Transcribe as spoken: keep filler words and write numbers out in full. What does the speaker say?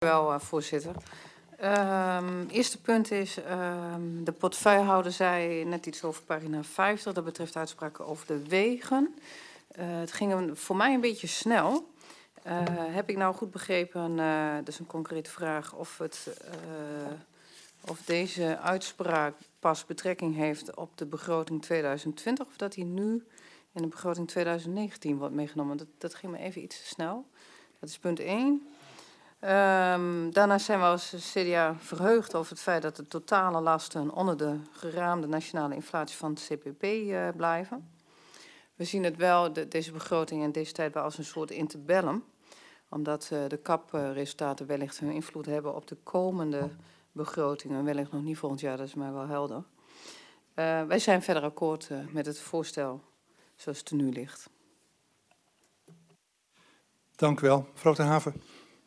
Wel, uh, voorzitter. Um, eerste punt is, um, de portefeuillehouder zei net iets over pagina vijftig. Dat betreft uitspraken over de wegen. Uh, het ging een, voor mij een beetje snel. Uh, heb ik nou goed begrepen, uh, dat is een concrete vraag, of, het, uh, of deze uitspraak pas betrekking heeft op de begroting tweeduizend twintig... of dat die nu in de begroting tweeduizend negentien wordt meegenomen. Dat, dat ging me even iets te snel. Dat is punt één. Um, daarnaast zijn we als C D A verheugd over het feit dat de totale lasten onder de geraamde nationale inflatie van het C P P uh, blijven. We zien het wel, de, deze begroting in deze tijd wel als een soort interbellum. Omdat uh, de kapresultaten wellicht hun invloed hebben op de komende begrotingen. Wellicht nog niet volgend jaar, dat is mij wel helder. Uh, wij zijn verder akkoord uh, met het voorstel zoals het er nu ligt. Dank u wel. Mevrouw Ter Haven.